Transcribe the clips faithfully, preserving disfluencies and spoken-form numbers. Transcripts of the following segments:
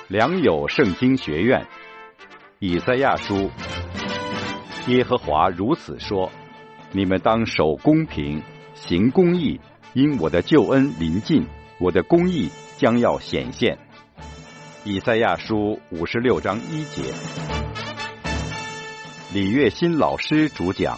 良友圣经学院以赛亚书，耶和华如此说：你们当守公平，行公义，因我的救恩临近，我的公义将要显现。以赛亚书五十六章一节。李月新老师主讲。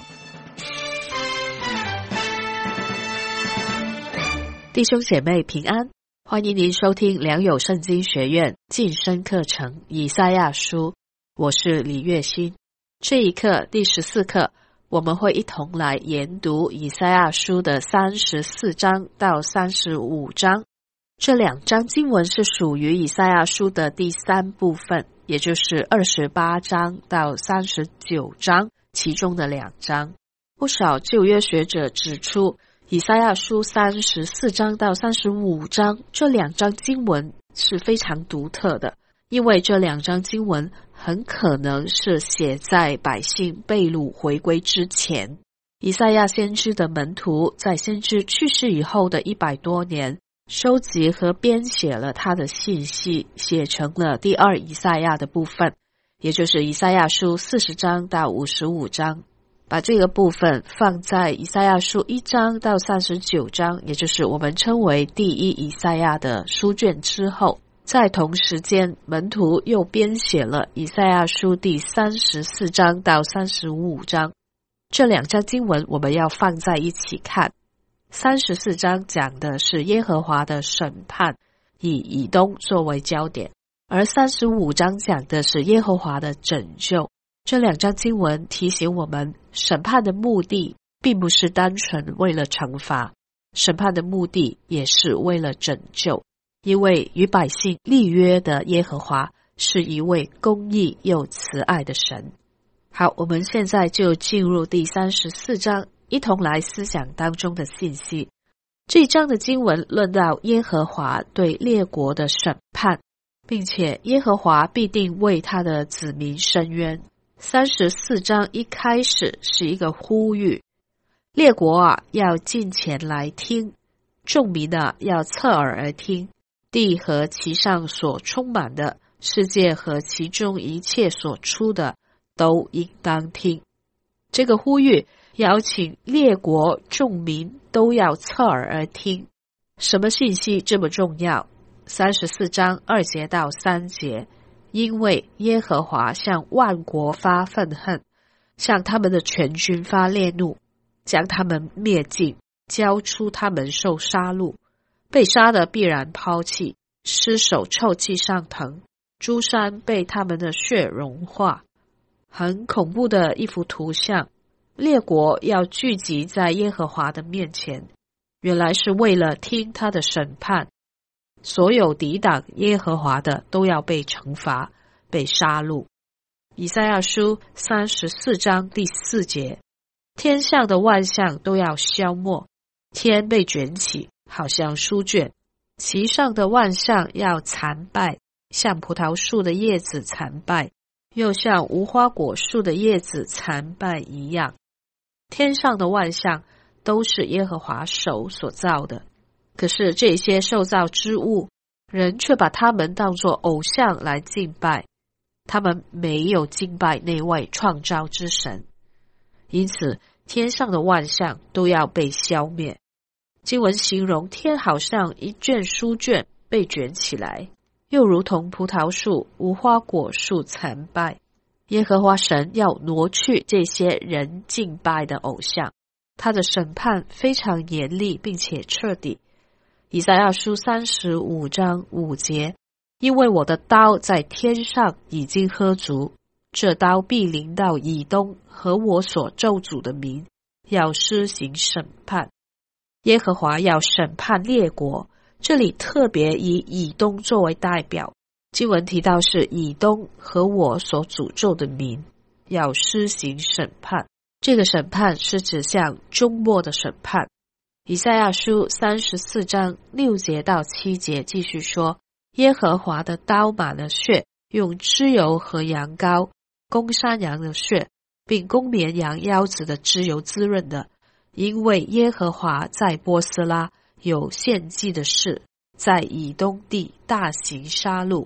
弟兄姐妹平安，欢迎您收听良友圣经学院晋升课程以赛亚书，我是李月新。这一课第十四课，我们会一同来研读以赛亚书的三十四章到三十五章。这两章经文是属于以赛亚书的第三部分，也就是二十八章到三十九章其中的两章。不少旧约学者指出，以赛亚书三十四章到三十五章这两章经文是非常独特的，因为这两章经文很可能是写在百姓被掳回归之前。以赛亚先知的门徒在先知去世以后的一百多年，收集和编写了他的信息，写成了第二以赛亚的部分，也就是以赛亚书四十章到五十五章。把这个部分放在以赛亚书一章到三十九章，也就是我们称为第一以赛亚的书卷之后，在同时间门徒又编写了以赛亚书第三十四章到三十五章。这两章经文我们要放在一起看。三十四章讲的是耶和华的审判，以以东作为焦点，而三十五章讲的是耶和华的拯救。这两章经文提醒我们，审判的目的并不是单纯为了惩罚，审判的目的也是为了拯救，因为与百姓立约的耶和华是一位公义又慈爱的神。好，我们现在就进入第三十四章，一同来思想当中的信息。这一章的经文论到耶和华对列国的审判，并且耶和华必定为他的子民伸冤。三十四章一开始是一个呼吁，列国啊要近前来听，众民啊要侧耳而听，地和其上所充满的，世界和其中一切所出的，都应当听。这个呼吁邀请列国众民都要侧耳而听。什么信息这么重要？三十四章二节到三节，因为耶和华向万国发愤恨，向他们的全军发烈怒，将他们灭尽，交出他们受杀戮，被杀的必然抛弃，尸首臭气上腾，诸山被他们的血融化。很恐怖的一幅图像，列国要聚集在耶和华的面前，原来是为了听他的审判。所有抵挡耶和华的都要被惩罚，被杀戮。以赛亚书三十四章第四节，天上的万象都要消没，天被卷起，好像书卷，其上的万象要残败，像葡萄树的叶子残败，又像无花果树的叶子残败一样。天上的万象都是耶和华手所造的，可是这些受造之物，人却把他们当作偶像来敬拜，他们没有敬拜那位创造之神，因此天上的万象都要被消灭。经文形容天好像一卷书卷被卷起来，又如同葡萄树、无花果树残败。耶和华神要挪去这些人敬拜的偶像，他的审判非常严厉并且彻底。以赛亚书三十五章五节，因为我的刀在天上已经喝足，这刀必临到以东和我所咒诅的民，要施行审判。耶和华要审判列国，这里特别以以东作为代表。经文提到是以东和我所诅咒的民，要施行审判。这个审判是指向终末的审判。以赛亚书三十四章六节到七节继续说，耶和华的刀满了血，用脂油和羊羔，公山羊的血，并公绵羊腰子的脂油滋润的，因为耶和华在波斯拉有献祭的事，在以东地大行杀戮。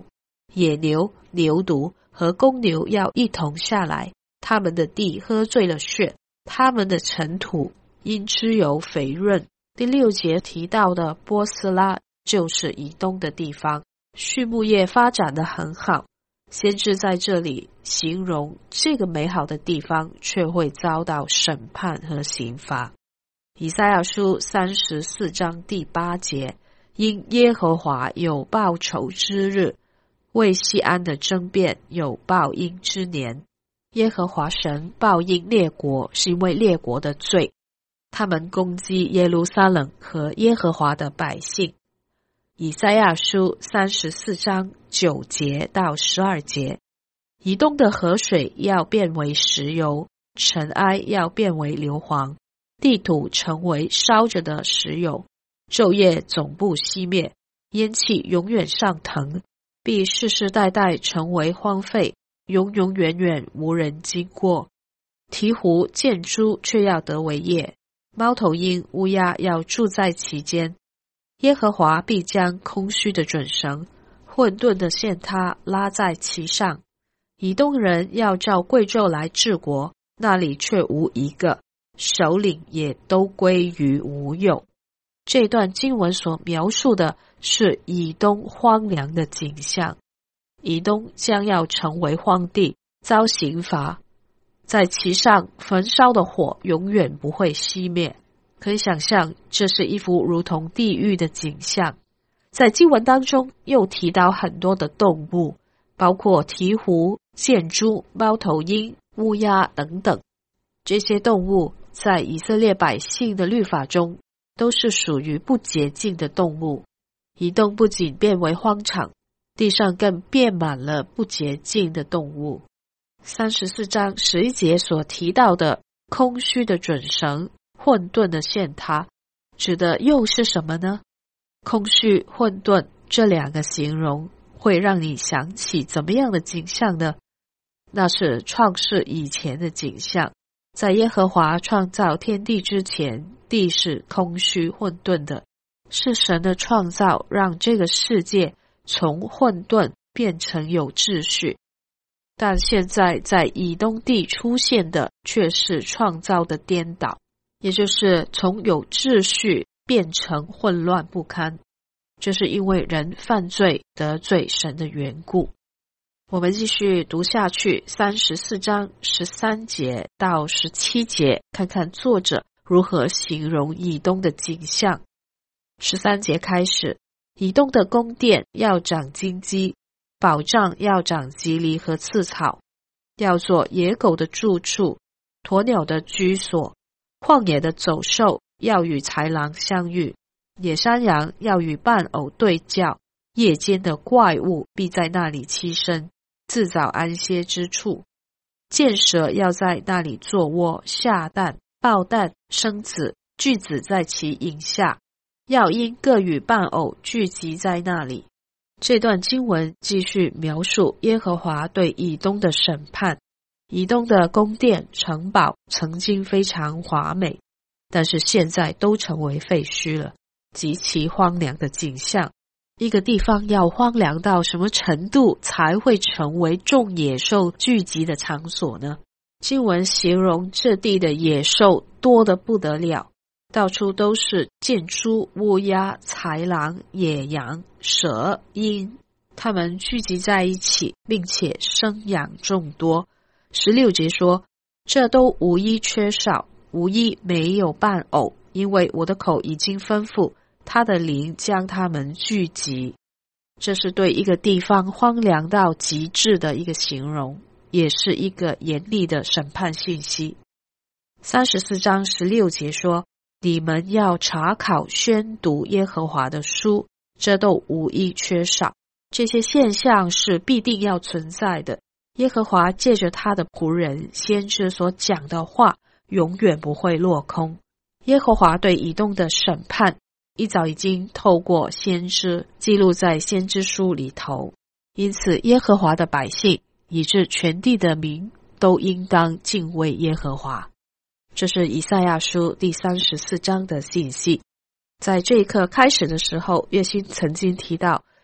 野牛、牛犊和公牛要一同下来，他们的地喝醉了血，他们的尘土因脂油肥润。第六节提到的波斯拉就是以东的地方，畜牧业发展得很好。先知在这里形容这个美好的地方却会遭到审判和刑罚。以赛亚书三十四章第八节，因耶和华有报仇之日，为西安的争辩有报应之年。耶和华神报应列国，是因为列国的罪，他们攻击耶路撒冷和耶和华的百姓。以赛亚书三十四章九节到十二节，以东的河水要变为石油，尘埃要变为硫磺，地土成为烧着的石油，昼夜总不熄灭，烟气永远上腾，必世世代代成为荒废，永永远远无人经过。鹈鹕、箭猪却要得为业，猫头鹰、乌鸦要住在其间。耶和华必将空虚的准绳、混沌的线他拉在其上。以东人要照贵胄来治国，那里却无一个，首领也都归于无有。这段经文所描述的是以东荒凉的景象。以东将要成为荒地，遭刑罚，在其上焚烧的火永远不会熄灭。可以想象，这是一幅如同地狱的景象。在经文当中又提到很多的动物，包括鹈鹕、箭猪、猫头鹰、乌鸦等等。这些动物在以色列百姓的律法中都是属于不洁净的动物。以东不仅变为荒场，地上更遍满了不洁净的动物。三十四章十一节所提到的空虚的准绳、混沌的线他，指的又是什么呢？空虚、混沌这两个形容会让你想起怎么样的景象呢？那是创世以前的景象。在耶和华创造天地之前，地是空虚混沌的，是神的创造让这个世界从混沌变成有秩序。但现在在以东地出现的却是创造的颠倒，也就是从有秩序变成混乱不堪，这是因为人犯罪得罪神的缘故。我们继续读下去，三十四章十三节到十七节，看看作者如何形容以东的景象。十三节开始，以东的宫殿要长荆棘，保障要长棘藜和刺草，要做野狗的住处，鸵鸟的居所，旷野的走兽要与豺狼相遇，野山羊要与伴偶对叫，夜间的怪物必在那里栖身，自找安歇之处。箭蛇要在那里做窝下蛋，抱蛋生子，聚子在其影下，要因各与伴偶聚集在那里。这段经文继续描述耶和华对以东的审判。以东的宫殿城堡曾经非常华美，但是现在都成为废墟了，极其荒凉的景象。一个地方要荒凉到什么程度才会成为众野兽聚集的场所呢？经文形容这地的野兽多得不得了，到处都是箭猪、乌鸦、豺狼、野羊、蛇、鹰，它们聚集在一起，并且生养众多。十六节说，这都无一缺少，无一没有伴偶，因为我的口已经吩咐，他的灵将他们聚集。这是对一个地方荒凉到极致的一个形容，也是一个严厉的审判信息。三十四章十六节说，你们要查考宣读耶和华的书，这都无一缺少。这些现象是必定要存在的。耶和华借着他的仆人先知所讲的话永远不会落空。耶和华对以东的审判一早已经透过先知记录在先知书里头，因此耶和华的百姓以致全地的民都应当敬畏耶和华。这是以赛亚书第三十四章的信息。在这一课开始的时候，月心曾经提到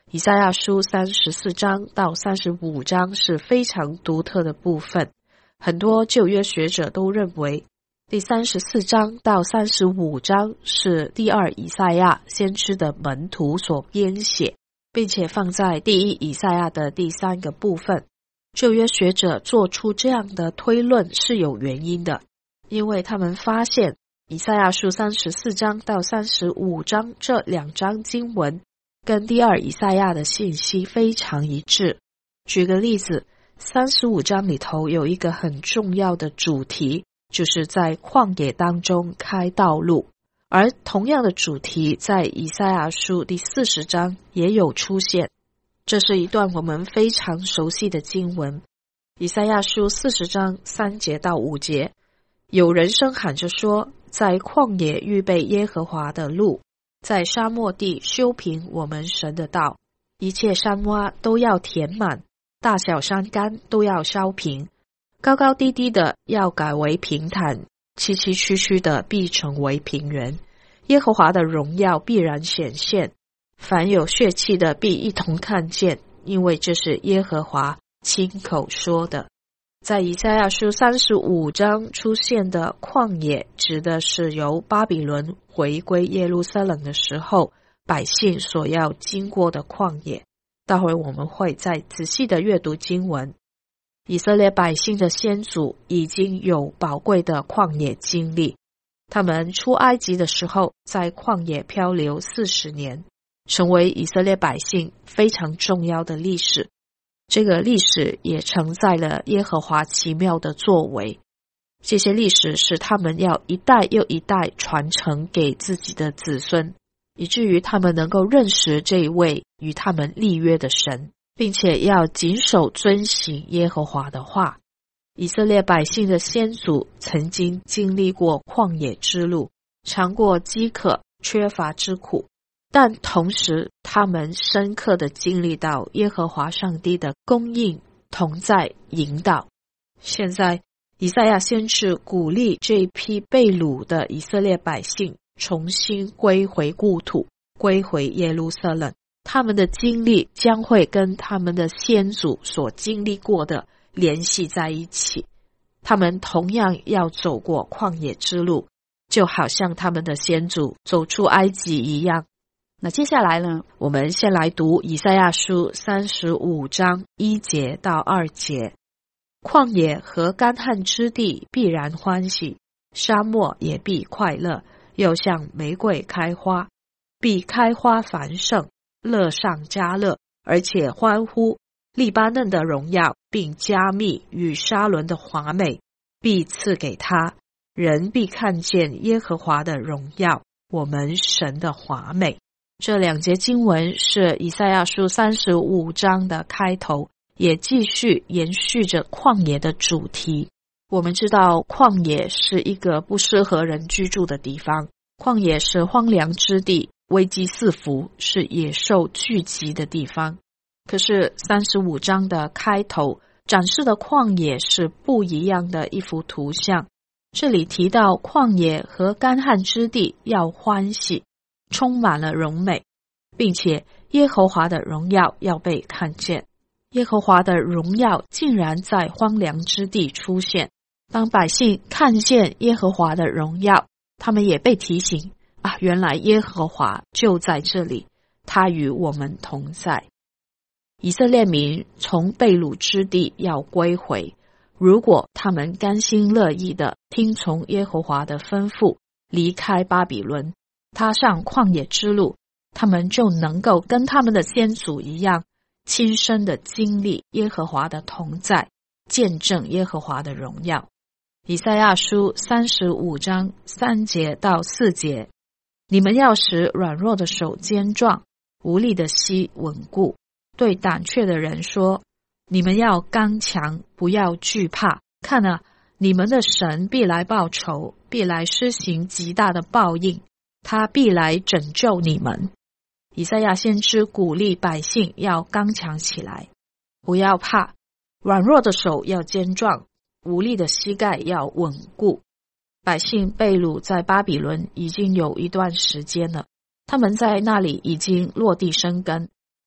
以赛亚书三十四章到三十五章是非常独特的部分，很多旧约学者都认为第三十四章到三十五章是第二以赛亚先知的门徒所编写，并且放在第一以赛亚的第三个部分。旧约学者做出这样的推论是有原因的，因为他们发现以赛亚书三十四章到三十五章这两章经文跟第二以赛亚的信息非常一致。举个例子，三十五章里头有一个很重要的主题，就是在旷野当中开道路，而同样的主题在以赛亚书第四十章也有出现。这是一段我们非常熟悉的经文，以赛亚书四十章三节到五节，有人声喊着说，在旷野预备耶和华的路，在沙漠地修平我们神的道，一切山洼都要填满，大小山冈都要削平，高高低低的要改为平坦，崎崎岖岖的必成为平原。耶和华的荣耀必然显现，凡有血气的必一同看见，因为这是耶和华亲口说的。在以赛亚书三十五章出现的旷野，指的是由巴比伦回归耶路撒冷的时候，百姓所要经过的旷野。待会我们会再仔细的阅读经文。以色列百姓的先祖已经有宝贵的旷野经历，他们出埃及的时候在旷野漂流四十年，成为以色列百姓非常重要的历史。这个历史也承载了耶和华奇妙的作为，这些历史是他们要一代又一代传承给自己的子孙，以至于他们能够认识这一位与他们立约的神，并且要谨守遵行耶和华的话。以色列百姓的先祖曾经经历过旷野之路，尝过饥渴缺乏之苦，但同时他们深刻地经历到耶和华上帝的供应、同在、引导。现在以赛亚先知鼓励这一批被掳的以色列百姓重新归回故土，归回耶路撒冷。他们的经历将会跟他们的先祖所经历过的联系在一起，他们同样要走过旷野之路，就好像他们的先祖走出埃及一样。那接下来呢，我们先来读以赛亚书三十五章一节到二节。旷野和干旱之地必然欢喜，沙漠也必快乐，又像玫瑰开花，必开花繁盛，乐上加乐，而且欢呼。利巴嫩的荣耀并加密与沙伦的华美必赐给他，人必看见耶和华的荣耀，我们神的华美。这两节经文是以赛亚书三十五章的开头，也继续延续着旷野的主题。我们知道旷野是一个不适合人居住的地方，旷野是荒凉之地，危机四伏，是野兽聚集的地方。可是三十五章的开头展示的旷野是不一样的一幅图像。这里提到旷野和干旱之地要欢喜，充满了荣美，并且耶和华的荣耀要被看见。耶和华的荣耀竟然在荒凉之地出现。当百姓看见耶和华的荣耀，他们也被提醒啊，原来耶和华就在这里，他与我们同在。以色列民从被掳之地要归回，如果他们甘心乐意地听从耶和华的吩咐，离开巴比伦，踏上旷野之路，他们就能够跟他们的先祖一样，亲身的经历耶和华的同在，见证耶和华的荣耀。以赛亚书三十五章三节到四节，你们要使软弱的手坚壮，无力的膝稳固，对胆怯的人说，你们要刚强，不要惧怕。看啊，你们的神必来报仇，必来施行极大的报应，他必来拯救你们。以赛亚先知鼓励百姓要刚强起来，不要怕，软弱的手要坚壮，无力的膝盖要稳固。百姓被掳在巴比伦已经有一段时间了，他们在那里已经落地生根，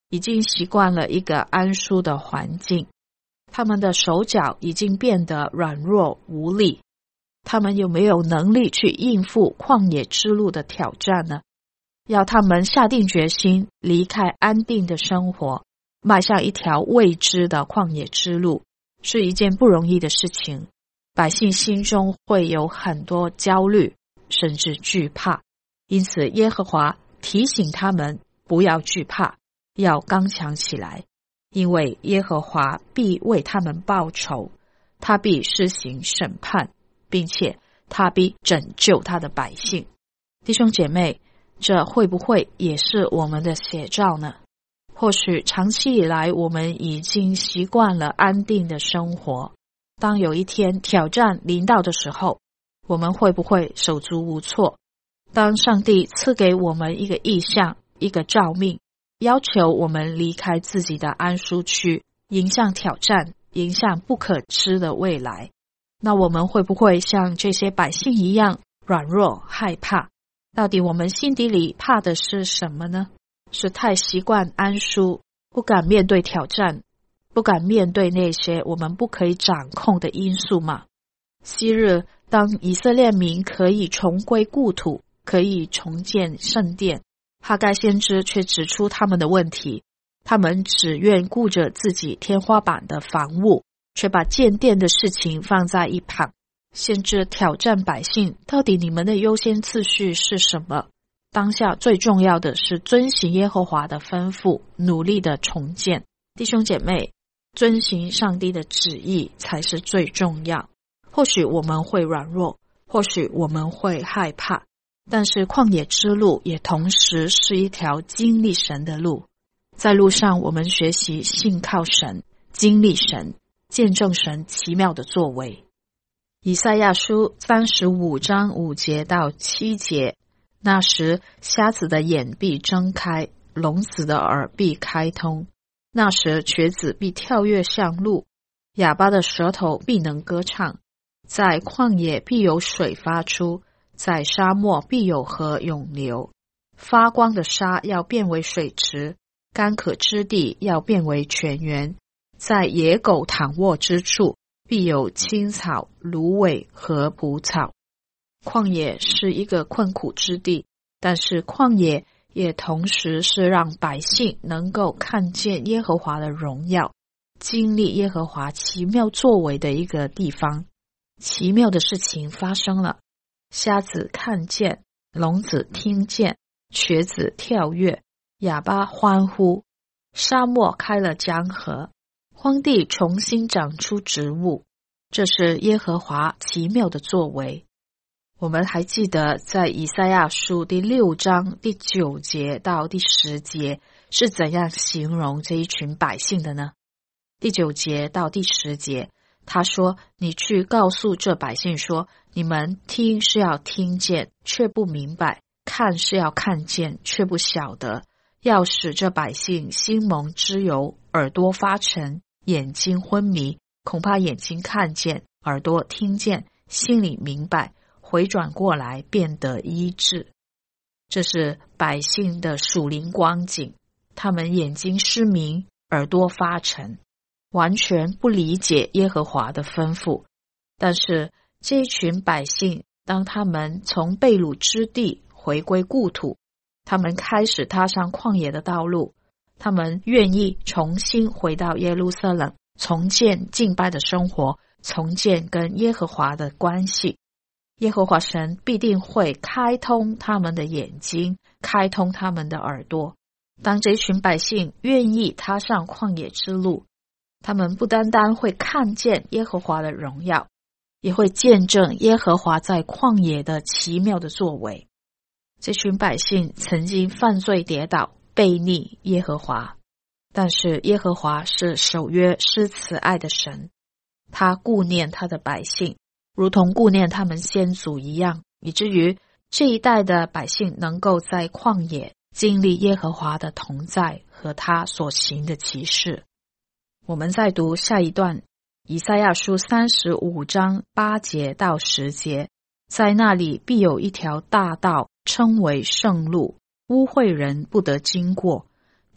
已经习惯了一个安舒的环境，他们的手脚已经变得软弱无力，他们有没有能力去应付旷野之路的挑战呢？要他们下定决心离开安定的生活，迈向一条未知的旷野之路，是一件不容易的事情。百姓心中会有很多焦虑，甚至惧怕，因此耶和华提醒他们不要惧怕，要刚强起来，因为耶和华必为他们报仇，他必施行审判，并且他必拯救他的百姓。弟兄姐妹，这会不会也是我们的写照呢？或许长期以来我们已经习惯了安定的生活，当有一天挑战临到的时候，我们会不会手足无措？当上帝赐给我们一个意象，一个召命，要求我们离开自己的安舒区，迎向挑战，迎向不可知的未来，那我们会不会像这些百姓一样软弱害怕？到底我们心底里怕的是什么呢？是太习惯安舒，不敢面对挑战，不敢面对那些我们不可以掌控的因素吗？昔日当以色列民可以重归故土，可以重建圣殿，哈该先知却指出他们的问题，他们只愿顾着自己天花板的房屋，却把建殿的事情放在一旁。先知挑战百姓，到底你们的优先次序是什么？当下最重要的是遵行耶和华的吩咐，努力的重建。弟兄姐妹，遵行上帝的旨意才是最重要。或许我们会软弱，或许我们会害怕，但是旷野之路也同时是一条经历神的路。在路上我们学习信靠神，经历神，见证神奇妙的作为。以赛亚书三十五章五节到七节，那时瞎子的眼必睁开，聋子的耳必开通，那时瘸子必跳跃向路，哑巴的舌头必能歌唱。在旷野必有水发出，在沙漠必有河涌流。发光的沙要变为水池，干渴之地要变为泉源。在野狗躺卧之处，必有青草、芦苇和蒲草。旷野是一个困苦之地，但是旷野也同时是让百姓能够看见耶和华的荣耀，经历耶和华奇妙作为的一个地方。奇妙的事情发生了，瞎子看见，聋子听见，瘸子跳跃，哑巴欢呼，沙漠开了江河，荒地重新长出植物。这是耶和华奇妙的作为。我们还记得在以赛亚书第六章第九节到第十节是怎样形容这一群百姓的呢？第九节到第十节，他说，你去告诉这百姓说，你们听是要听见，却不明白，看是要看见，却不晓得，要使这百姓心蒙脂油，耳朵发沉，眼睛昏迷，恐怕眼睛看见，耳朵听见，心里明白，回转过来变得医治。这是百姓的属灵光景，他们眼睛失明，耳朵发沉，完全不理解耶和华的吩咐。但是这一群百姓，当他们从被掳之地回归故土，他们开始踏上旷野的道路，他们愿意重新回到耶路撒冷，重建敬拜的生活，重建跟耶和华的关系。耶和华神必定会开通他们的眼睛，开通他们的耳朵。当这群百姓愿意踏上旷野之路，他们不单单会看见耶和华的荣耀，也会见证耶和华在旷野的奇妙的作为。这群百姓曾经犯罪跌倒，悖逆耶和华，但是耶和华是守约施慈爱的神，他顾念他的百姓，如同顾念他们先祖一样，以至于这一代的百姓能够在旷野经历耶和华的同在和他所行的奇事。我们再读下一段，以赛亚书三十五章八节到十节，在那里必有一条大道，称为圣路，污秽人不得经过，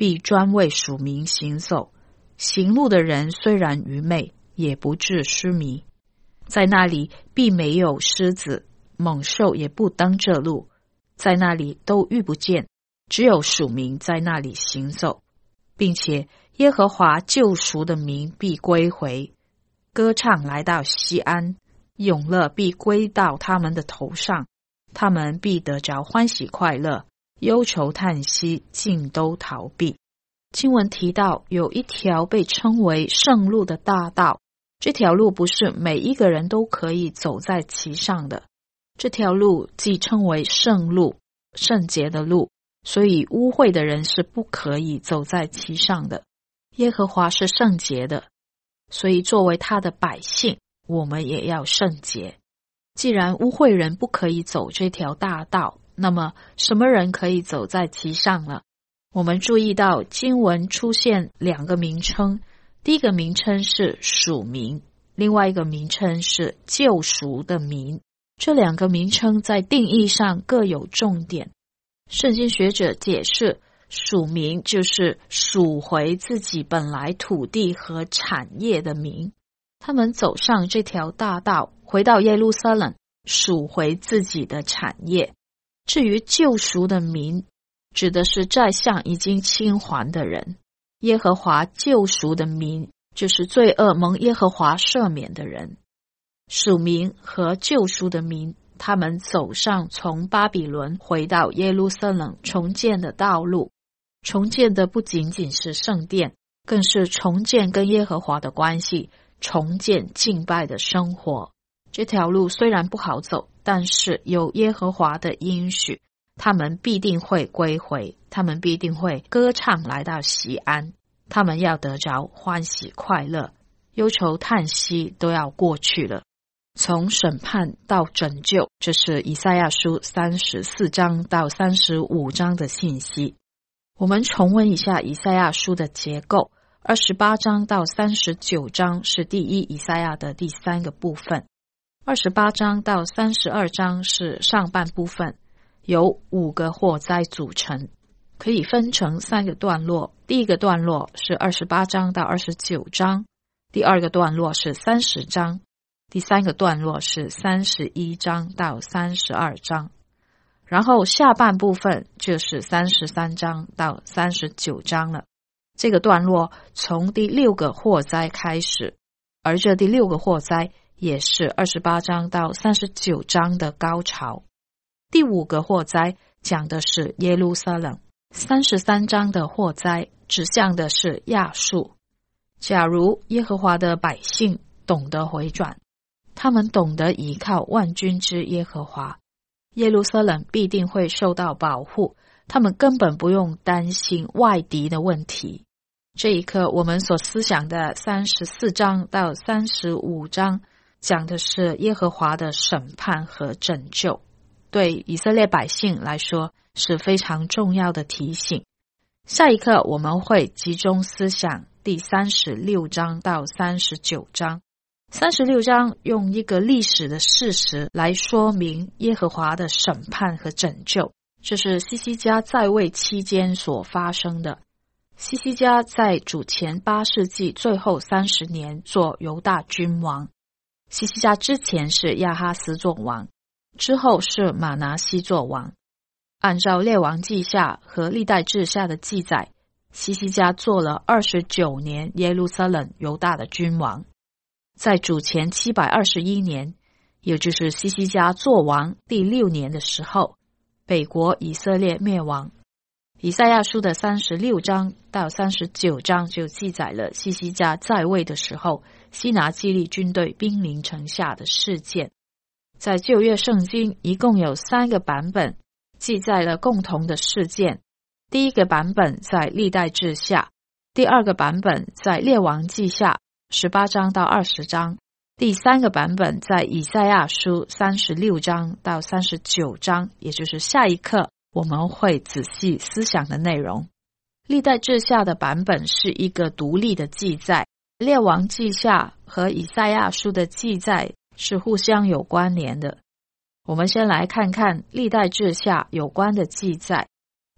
必专为属民行走。行路的人虽然愚昧，也不致失迷。在那里必没有狮子，猛兽也不登这路，在那里都遇不见，只有属民在那里行走，并且耶和华救赎的民必归回，歌唱来到西安，永乐必归到他们的头上，他们必得着欢喜快乐，忧愁叹息尽都逃避。经文提到有一条被称为圣路的大道，这条路不是每一个人都可以走在其上的。这条路既称为圣路，圣洁的路，所以污秽的人是不可以走在其上的。耶和华是圣洁的，所以作为他的百姓，我们也要圣洁。既然污秽人不可以走这条大道，那么什么人可以走在其上呢？我们注意到经文出现两个名称，第一个名称是属民，另外一个名称是救赎的民。这两个名称在定义上各有重点。圣经学者解释，属民就是赎回自己本来土地和产业的民，他们走上这条大道，回到耶路撒冷，赎回自己的产业。至于救赎的民，指的是债项已经清还的人。耶和华救赎的民，就是罪恶蒙耶和华赦免的人。属民和救赎的民，他们走上从巴比伦回到耶路撒冷重建的道路。重建的不仅仅是圣殿，更是重建跟耶和华的关系，重建敬拜的生活。这条路虽然不好走，但是有耶和华的应许，他们必定会归回，他们必定会歌唱来到锡安，他们要得着欢喜快乐，忧愁叹息都要过去了。从审判到拯救，这是以赛亚书三十四章到三十五章的信息。我们重温一下以赛亚书的结构，二十八章到三十九章是第一以赛亚的第三个部分，二十八章到三十二章是上半部分，由五个祸灾组成，可以分成三个段落。第一个段落是二十八章到二十九章，第二个段落是三十章，第三个段落是三十一章到三十二章，然后下半部分就是三十三章到三十九章了。这个段落从第六个祸灾开始，而这第六个祸灾也是二十八章到三十九章的高潮。第五个祸灾讲的是耶路撒冷，三十三章的祸灾指向的是亚述。假如耶和华的百姓懂得回转，他们懂得依靠万军之耶和华，耶路撒冷必定会受到保护，他们根本不用担心外敌的问题。这一刻我们所思想的三十四章到三十五章讲的是耶和华的审判和拯救，对以色列百姓来说是非常重要的提醒。下一课我们会集中思想第三十六章到三十九章。三十六章用一个历史的事实来说明耶和华的审判和拯救，这是西西家在位期间所发生的。西西家在主前八世纪最后三十年做犹大君王，西西家之前是亚哈斯做王，之后是马拿西做王。按照列王记下和历代志下的记载，西西家做了二十九年耶路撒冷犹大的君王。在主前七百二十一年，也就是西西家做王第六年的时候，北国以色列灭亡。以赛亚书的三十六章到三十九章就记载了西西家在位的时候，西拿基立军队兵临城下的事件。在旧约圣经一共有三个版本记载了共同的事件。第一个版本在历代志下，第二个版本在列王记下十八章到二十章，第三个版本在以赛亚书三十六章到三十九章，也就是下一课我们会仔细思想的内容。历代志下的版本是一个独立的记载，列王记下和以赛亚书的记载是互相有关联的。我们先来看看历代志下有关的记载。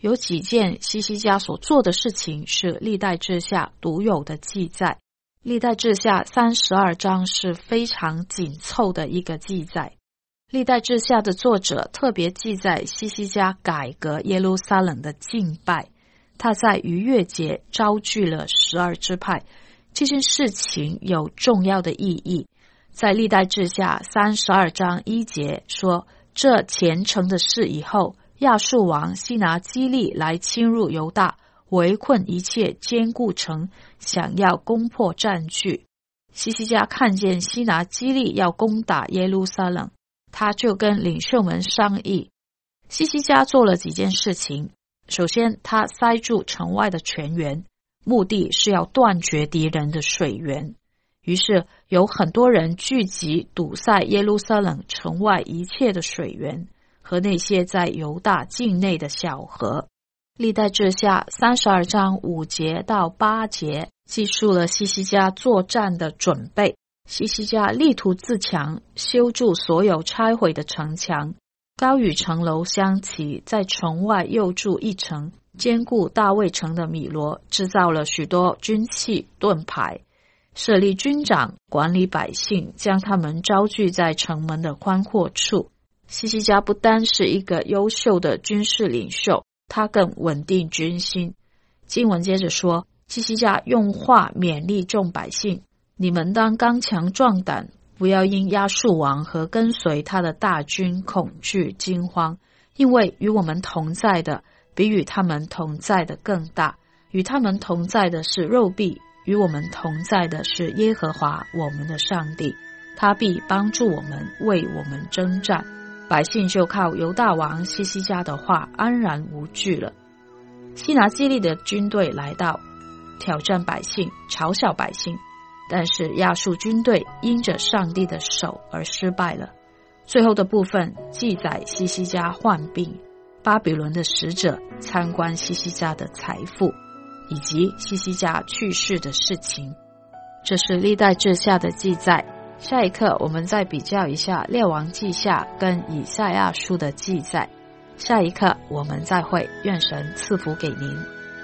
有几件西西家所做的事情是历代志下独有的记载。历代志下三十二章是非常紧凑的一个记载。历代志下的作者特别记载西西家改革耶路撒冷的敬拜，他在逾越节招聚了十二支派，这件事情有重要的意义。在历代志下三十二章一节说，这虔诚的事以后，亚述王西拿基利来侵入犹大，围困一切坚固城，想要攻破占据。西西家看见西拿基利要攻打耶路撒冷，他就跟领袖们商议。西西家做了几件事情。首先，他塞住城外的泉源，目的是要断绝敌人的水源。于是有很多人聚集，堵塞耶路撒冷城外一切的水源和那些在犹大境内的小河。历代志下三十二章五节到八节记述了西西家作战的准备。西西家力图自强，修筑所有拆毁的城墙，高与城楼相齐，在城外又筑一城，坚固大卫城的米罗，制造了许多军器盾牌，设立军长管理百姓，将他们招聚在城门的宽阔处。西西家不单是一个优秀的军事领袖，他更稳定军心。经文接着说，西西家用话勉励众百姓，你们当刚强壮胆，不要因亚述王和跟随他的大军恐惧惊慌，因为与我们同在的比与他们同在的更大，与他们同在的是肉臂，与我们同在的是耶和华我们的上帝，他必帮助我们，为我们征战。百姓就靠犹大王西西家的话安然无惧了。西拿基利的军队来到，挑战百姓，嘲笑百姓，但是亚述军队因着上帝的手而失败了。最后的部分记载西西家患病，巴比伦的使者参观西西家的财富，以及西西家去世的事情。这是历代志下的记载。下一课我们再比较一下列王记下跟以赛亚书的记载。下一课我们再会，愿神赐福给您。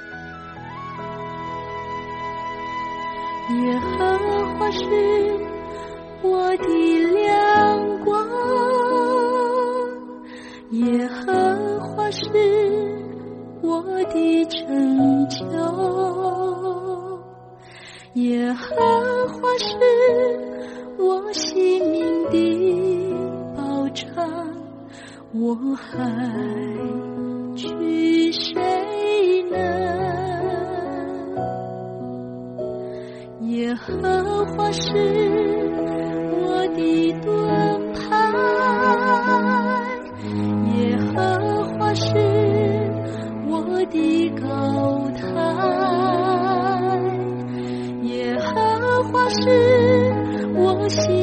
耶和华是我的亮光，耶和华是我的拯救，耶和华是我性命的保障，我还惧谁呢？耶和华是我的盾牌，耶和华是我的高台，耶和华是我心